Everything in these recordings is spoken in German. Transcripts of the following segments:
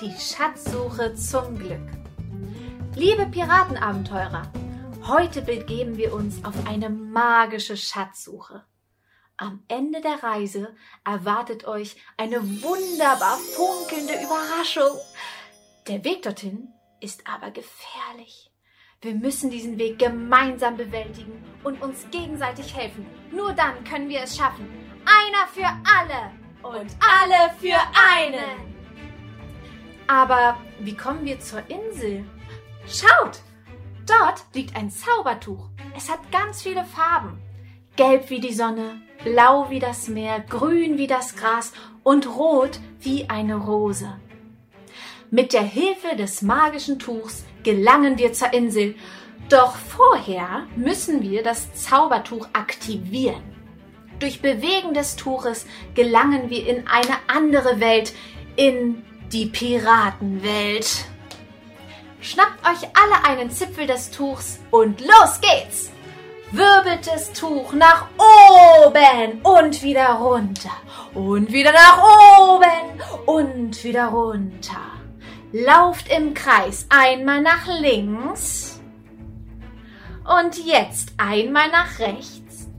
Die Schatzsuche zum Glück. Liebe Piratenabenteurer, heute begeben wir uns auf eine magische Schatzsuche. Am Ende der Reise erwartet euch eine wunderbar funkelnde Überraschung. Der Weg dorthin ist aber gefährlich. Wir müssen diesen Weg gemeinsam bewältigen und uns gegenseitig helfen. Nur dann können wir es schaffen. Einer für alle und alle für einen. Aber wie kommen wir zur Insel? Schaut! Dort liegt ein Zaubertuch. Es hat ganz viele Farben. Gelb wie die Sonne, blau wie das Meer, grün wie das Gras und rot wie eine Rose. Mit der Hilfe des magischen Tuchs gelangen wir zur Insel. Doch vorher müssen wir das Zaubertuch aktivieren. Durch Bewegen des Tuches gelangen wir in eine andere Welt, in die Piratenwelt. Schnappt euch alle einen Zipfel des Tuchs und los geht's! Wirbelt das Tuch nach oben und wieder runter und wieder nach oben und wieder runter. Lauft im Kreis einmal nach links und jetzt einmal nach rechts.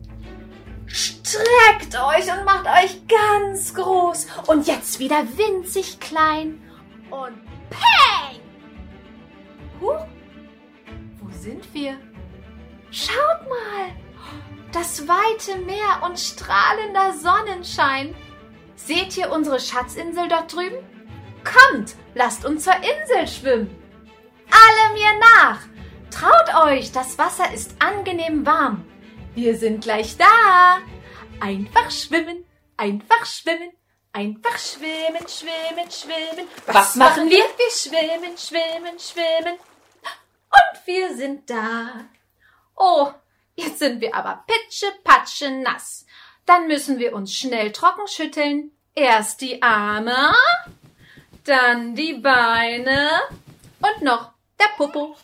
Streckt euch und macht euch ganz groß und jetzt wieder winzig klein und peng! Huch, wo sind wir? Schaut mal, das weite Meer und strahlender Sonnenschein. Seht ihr unsere Schatzinsel dort drüben? Kommt, lasst uns zur Insel schwimmen. Alle mir nach. Traut euch, das Wasser ist angenehm warm. Wir sind gleich da. Einfach schwimmen, einfach schwimmen, einfach schwimmen, schwimmen, schwimmen. Was machen wir? Wir schwimmen, schwimmen, schwimmen. Und wir sind da. Oh, jetzt sind wir aber pitschepatsche nass. Dann müssen wir uns schnell trocken schütteln. Erst die Arme, dann die Beine und noch der Popo.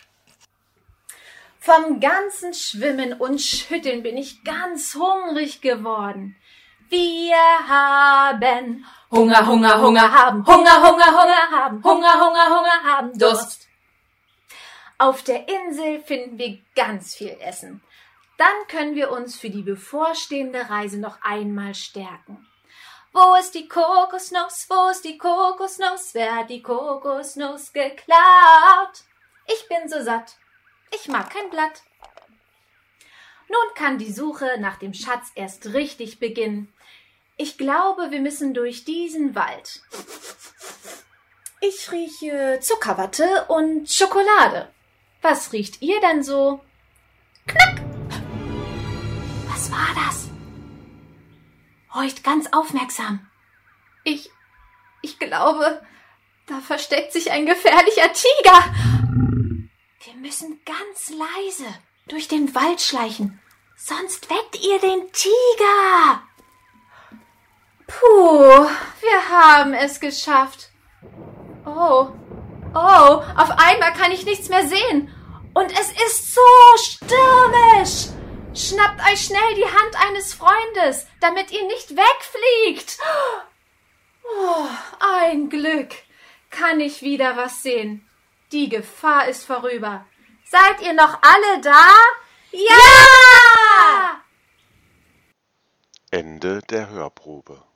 Vom ganzen Schwimmen und Schütteln bin ich ganz hungrig geworden. Wir haben Hunger, Hunger, Hunger haben, Hunger, Hunger, Hunger haben, Hunger, Hunger, Hunger haben, Durst. Auf der Insel finden wir ganz viel Essen. Dann können wir uns für die bevorstehende Reise noch einmal stärken. Wo ist die Kokosnuss? Wo ist die Kokosnuss? Wer hat die Kokosnuss geklaut? Ich bin so satt. Ich mag kein Blatt. Nun kann die Suche nach dem Schatz erst richtig beginnen. Ich glaube, wir müssen durch diesen Wald. Ich rieche Zuckerwatte und Schokolade. Was riecht ihr denn so? Knack! Was war das? Horcht ganz aufmerksam. Ich glaube, da versteckt sich ein gefährlicher Tiger. Wir müssen ganz leise durch den Wald schleichen, sonst weckt ihr den Tiger. Puh, wir haben es geschafft. Oh, auf einmal kann ich nichts mehr sehen. Und es ist so stürmisch. Schnappt euch schnell die Hand eines Freundes, damit ihr nicht wegfliegt. Oh, ein Glück. Kann ich wieder was sehen. Die Gefahr ist vorüber. Seid ihr noch alle da? Ja! Ende der Hörprobe.